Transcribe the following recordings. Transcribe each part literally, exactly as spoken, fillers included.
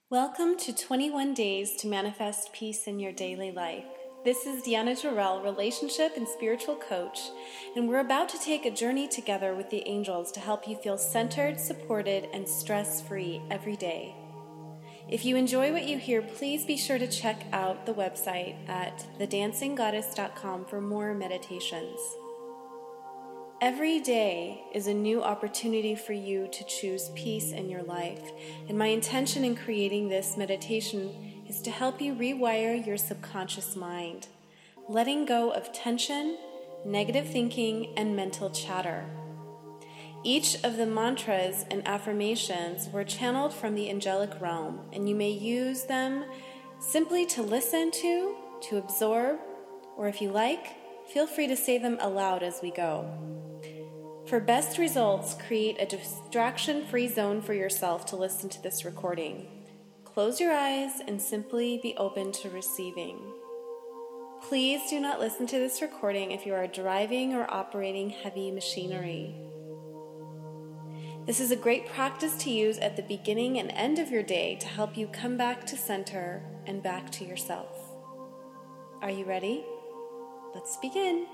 Welcome to twenty-one Days to Manifest Peace in Your Daily Life. This is Deanna Jarrell, relationship and spiritual coach, and we're about to take a journey together with the angels to help you feel centered, supported, and stress-free every day. If you enjoy what you hear, please be sure to check out the website at the dancing goddess dot com for more meditations. Every day is a new opportunity for you to choose peace in your life, and my intention in creating this meditation is to help you rewire your subconscious mind, letting go of tension, negative thinking, and mental chatter. Each of the mantras and affirmations were channeled from the angelic realm, and you may use them simply to listen to, to absorb, or if you like, feel free to say them aloud as we go. For best results, create a distraction-free zone for yourself to listen to this recording. Close your eyes and simply be open to receiving. Please do not listen to this recording if you are driving or operating heavy machinery. This is a great practice to use at the beginning and end of your day to help you come back to center and back to yourself. Are you ready? Let's begin.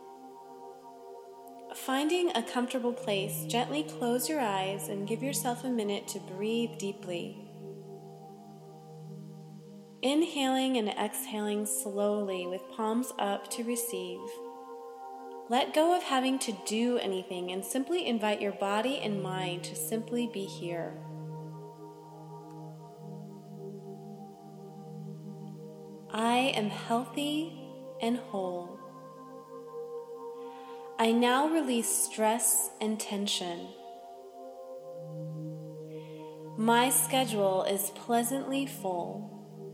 Finding a comfortable place, gently close your eyes and give yourself a minute to breathe deeply. Inhaling and exhaling slowly with palms up to receive. Let go of having to do anything and simply invite your body and mind to simply be here. I am healthy and whole. I now release stress and tension. My schedule is pleasantly full.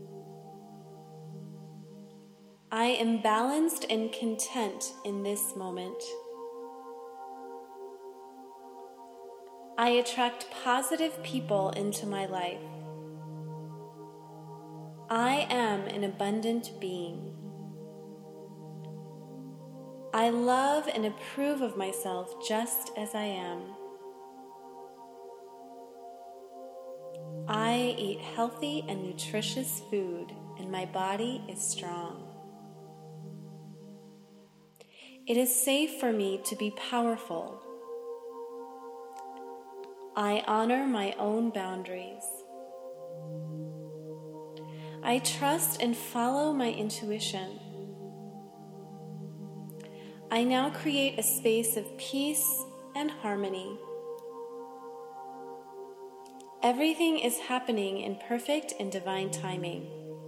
I am balanced and content in this moment. I attract positive people into my life. I am an abundant being. I love and approve of myself just as I am. I eat healthy and nutritious food, and my body is strong. It is safe for me to be powerful. I honor my own boundaries. I trust and follow my intuition. I now create a space of peace and harmony. Everything is happening in perfect and divine timing.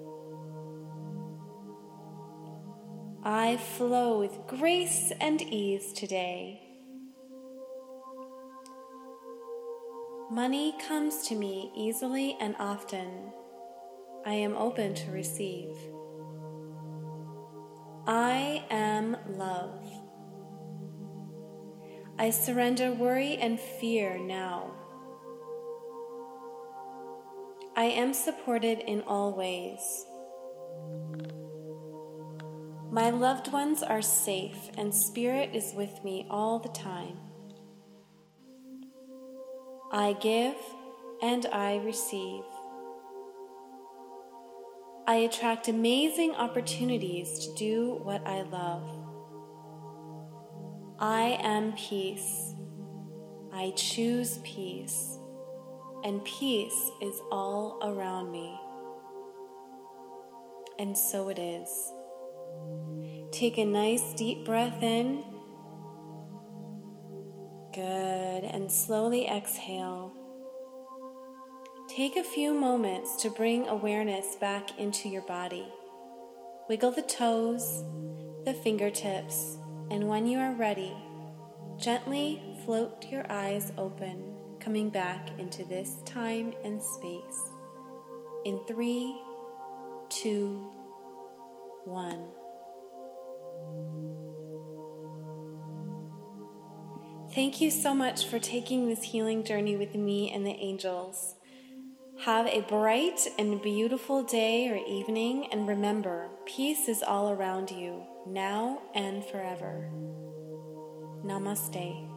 I flow with grace and ease today. Money comes to me easily and often. I am open to receive. I am love. I surrender worry and fear now. I am supported in all ways. My loved ones are safe and Spirit is with me all the time. I give and I receive. I attract amazing opportunities to do what I love. I am peace. I choose peace, and peace is all around me. And so it is. Take a nice deep breath in. Good, and slowly exhale. Take a few moments to bring awareness back into your body. Wiggle the toes, the fingertips, and when you are ready, gently float your eyes open, coming back into this time and space. In three, two, one. Thank you so much for taking this healing journey with me and the angels. Have a bright and beautiful day or evening, and remember, peace is all around you, now and forever. Namaste.